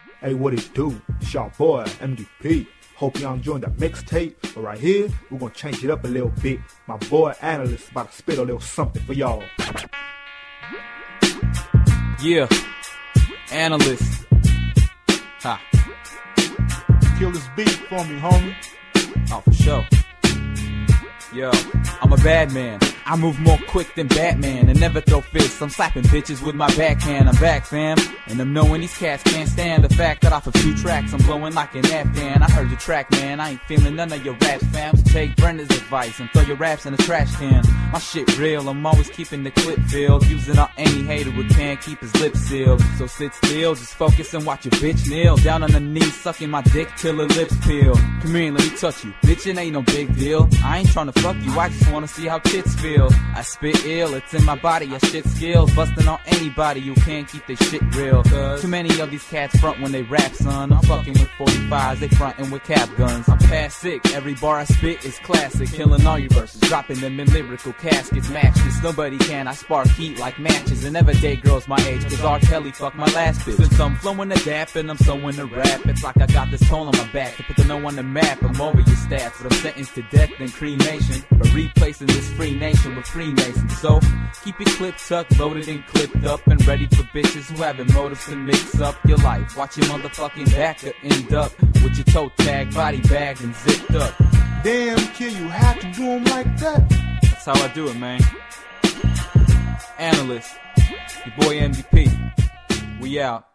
Hey, what it do? It's your boy, MDP. Hope y'all enjoying the mixtape. But right here, we're gonna change it up a little bit. My boy Analyst about to spit a little something for y'all. Yeah, Analyst. Ha. Kill this beat for me, homie. Oh, for sure. Yo, I'm a bad man. I move more quick than Batman and never throw fists. I'm slapping bitches with my backhand. I'm back, fam. And I'm knowing these cats can't stand the fact that off of 2 tracks I'm blowing like an Afghan. I heard your track, man. I ain't feeling none of your raps, fam. So take Brenda's advice and throw your raps in the trash can. My shit real. I'm always keeping the clip filled. Using up any hater who can't keep his lips sealed. So sit still, just focus and watch your bitch kneel. Down on the knees, sucking my dick till her lips peel. Come here and let me touch you. Bitch, it ain't no big deal. I ain't tryna fuck you. I just wanna see how tits feel. I spit ill, it's in my body, I shit skills. Busting on anybody who can't keep their shit real. Too many of these cats front when they rap, son. I'm fucking with 45s, they frontin' with cap guns. I'm past sick, every bar I spit is classic. Killing all your verses, dropping them in lyrical caskets. Matches, nobody can, I spark heat like matches. And never date girls my age, cause R. Kelly fucked my last bitch. Since I'm flowing the dap and I'm sewing the rap, it's like I got this toll on my back to put the no on the map. I'm over your stats, but I'm sentenced to death and cremation. But replacing this free nation with Freemasons. So keep your clip tucked, loaded and clipped up, and ready for bitches who having motives to mix up your life. Watch your motherfucking back or end up with your toe tag, body bagged and zipped up. Damn, kid, you have to do them like that. That's how I do it, man. Analyst, your boy MVP. We out.